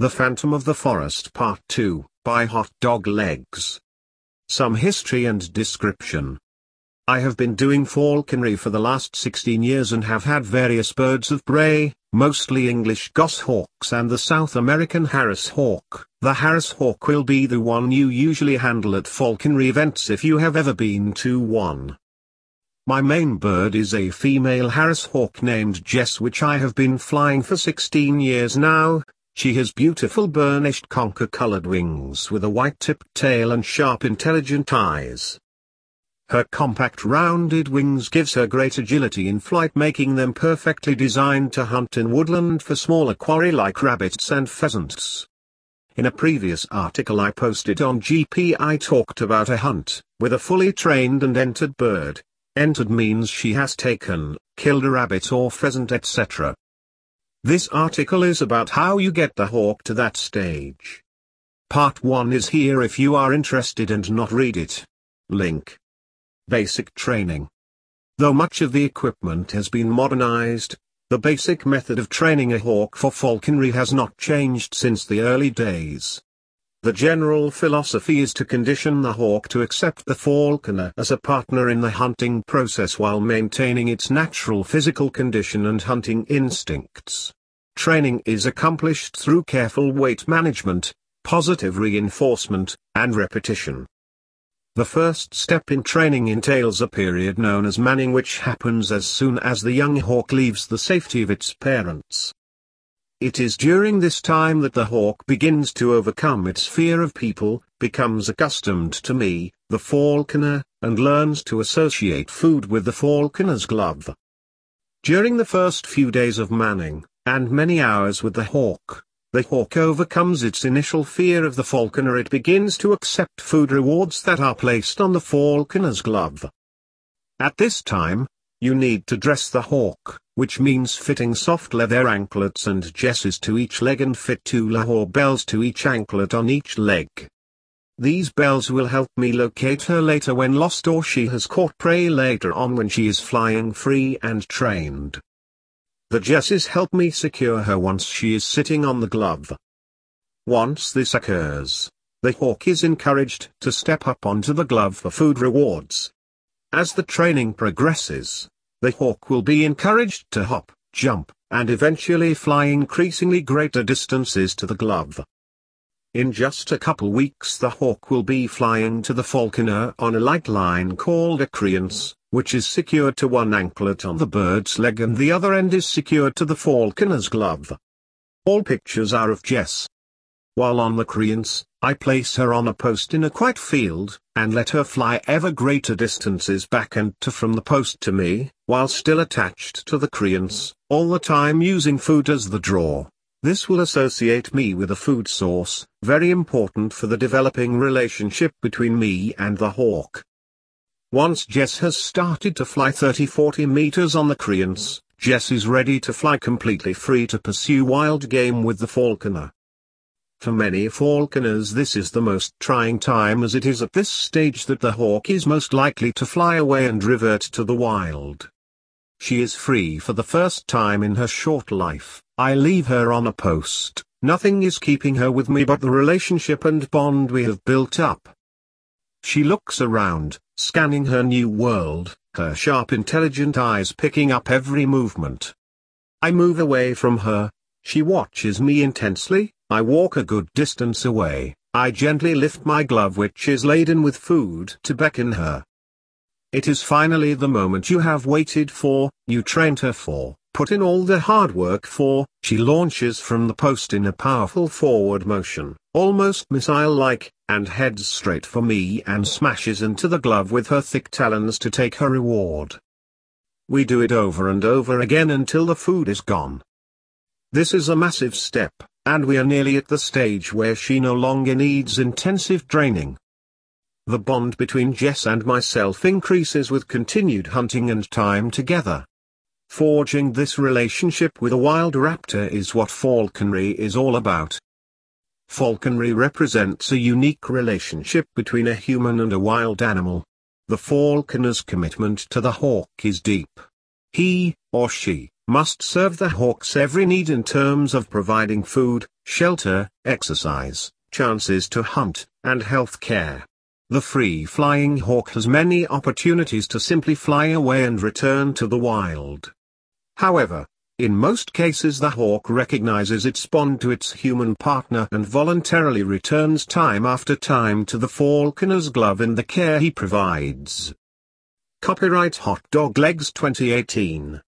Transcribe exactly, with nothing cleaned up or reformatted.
The Phantom of the Forest Part two, by Hot Dog Legs. Some history and description. I have been doing falconry for the last sixteen years and have had various birds of prey, mostly English goshawks and the South American Harris hawk. The Harris hawk will be the one you usually handle at falconry events if you have ever been to one. My main bird is a female Harris hawk named Jess, which I have been flying for sixteen years now. She has beautiful burnished conker-colored wings with a white-tipped tail and sharp intelligent eyes. Her compact rounded wings gives her great agility in flight, making them perfectly designed to hunt in woodland for smaller quarry like rabbits and pheasants. In a previous article I posted on G P I talked about a hunt with a fully trained and entered bird. Entered means she has taken, killed a rabbit or pheasant, et cetera. This article is about how you get the hawk to that stage. Part one is here if you are interested and not read it. Link. Basic training. Though much of the equipment has been modernized, the basic method of training a hawk for falconry has not changed since the early days. The general philosophy is to condition the hawk to accept the falconer as a partner in the hunting process while maintaining its natural physical condition and hunting instincts. Training is accomplished through careful weight management, positive reinforcement, and repetition. The first step in training entails a period known as manning, which happens as soon as the young hawk leaves the safety of its parents. It is during this time that the hawk begins to overcome its fear of people, becomes accustomed to me, the falconer, and learns to associate food with the falconer's glove. During the first few days of manning, and many hours with the hawk, the hawk overcomes its initial fear of the falconer. It begins to accept food rewards that are placed on the falconer's glove. At this time, you need to dress the hawk, which means fitting soft leather anklets and jesses to each leg and fit two Lahore bells to each anklet on each leg. These bells will help me locate her later when lost or she has caught prey later on when she is flying free and trained. The jesses help me secure her once she is sitting on the glove. Once this occurs, the hawk is encouraged to step up onto the glove for food rewards. As the training progresses, the hawk will be encouraged to hop, jump, and eventually fly increasingly greater distances to the glove. In just a couple weeks the hawk will be flying to the falconer on a light line called a creance, which is secured to one anklet on the bird's leg and the other end is secured to the falconer's glove. All pictures are of Jess. While on the creance, I place her on a post in a quiet field, and let her fly ever greater distances back and to from the post to me, while still attached to the creance, all the time using food as the draw. This will associate me with a food source, very important for the developing relationship between me and the hawk. Once Jess has started to fly thirty to forty meters on the creance, Jess is ready to fly completely free to pursue wild game with the falconer. For many falconers this is the most trying time, as it is at this stage that the hawk is most likely to fly away and revert to the wild. She is free for the first time in her short life. I leave her on a post. Nothing is keeping her with me but the relationship and bond we have built up. She looks around, scanning her new world, her sharp intelligent eyes picking up every movement. I move away from her. She watches me intensely. I walk a good distance away. I gently lift my glove, which is laden with food, to beckon her. It is finally the moment you have waited for, you trained her for, put in all the hard work for. She launches from the post in a powerful forward motion, almost missile-like, and heads straight for me and smashes into the glove with her thick talons to take her reward. We do it over and over again until the food is gone. This is a massive step, and we are nearly at the stage where she no longer needs intensive training. The bond between Jess and myself increases with continued hunting and time together. Forging this relationship with a wild raptor is what falconry is all about. Falconry represents a unique relationship between a human and a wild animal. The falconer's commitment to the hawk is deep. He, or she, must serve the hawk's every need in terms of providing food, shelter, exercise, chances to hunt, and health care. The free-flying hawk has many opportunities to simply fly away and return to the wild. However, in most cases the hawk recognizes its bond to its human partner and voluntarily returns time after time to the falconer's glove and the care he provides. Copyright Hot Dog Legs twenty eighteen.